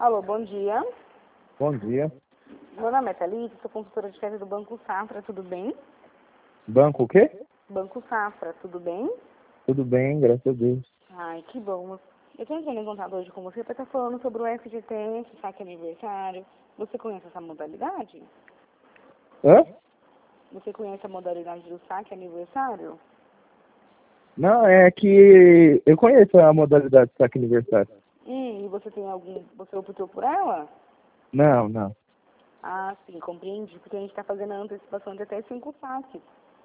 Alô, bom dia. Bom dia. Meu nome é Thalita, sou consultora de crédito do Banco Safra, tudo bem? Banco o quê? Banco Safra, tudo bem? Tudo bem, graças a Deus. Ai, que bom. Eu estou entrando em contato hoje com você para estar falando sobre o FGTS, saque aniversário. Você conhece essa modalidade? Hã? Você conhece a modalidade do saque aniversário? Não, é que eu conheço a modalidade de saque aniversário. E você tem algum... Você optou por ela? Não. Ah, sim, compreendi, porque a gente está fazendo a antecipação de até 5 saques.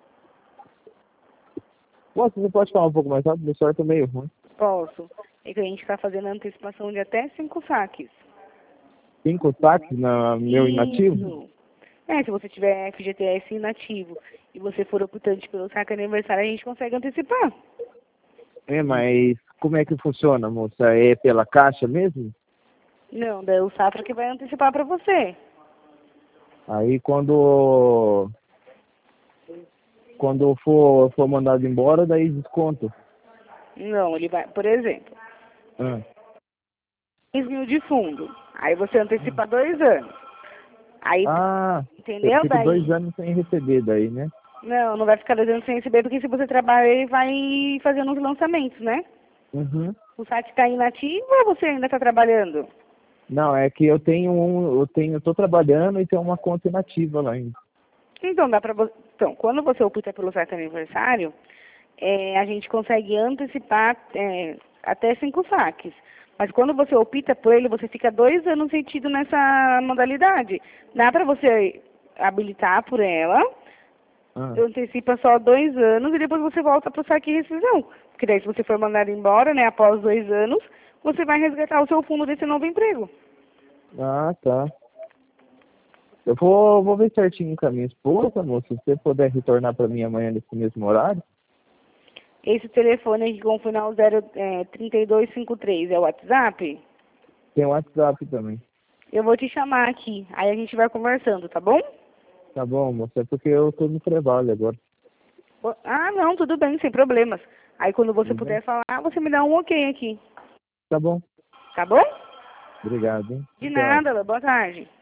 Moça, você pode falar um pouco mais rápido? Meu celular tá meio ruim. Posso. É que a gente está fazendo a antecipação de até 5 saques. 5 saques na meu inativo? Isso. Se você tiver FGTS inativo e você for optante pelo saque aniversário, a gente consegue antecipar. Mas como é que funciona, moça? É pela caixa mesmo? Não, daí o Safra que vai antecipar para você. Aí quando for mandado embora, daí desconto. Não, ele vai, por exemplo, Ah. 15 mil de fundo. Aí você antecipa 2 anos. Aí, Eu entendeu? fico 2 Daí, anos sem receber daí, né? não vai ficar 2 anos sem receber, porque se você trabalha, ele vai fazendo os lançamentos, né? Uhum. O site está inativo ou você ainda está trabalhando? Não, é que eu tô trabalhando e tenho uma conta inativa lá ainda. Então, então, quando você opta pelo saque aniversário, a gente consegue antecipar até 5 saques. Mas quando você opta por ele, você fica 2 anos retido nessa modalidade. Dá para você habilitar por ela, Ah, antecipa só 2 anos e depois você volta para o saque e rescisão. Porque daí se você for mandado embora, né, após 2 anos, você vai resgatar o seu fundo desse novo emprego. tá. Eu vou ver certinho com a minha esposa, moça. Se você puder retornar para mim amanhã nesse mesmo horário. Esse telefone aqui com o final 3253 é o WhatsApp? Tem o WhatsApp também. Eu vou te chamar aqui, aí a gente vai conversando, tá bom? Tá bom, moça? É porque eu tô no trabalho agora. Ah, não, tudo bem, sem problemas. Aí quando você Uhum. puder falar, você me dá um ok aqui, Tá bom. tá bom? Obrigado, hein? De Tchau. nada, boa tarde.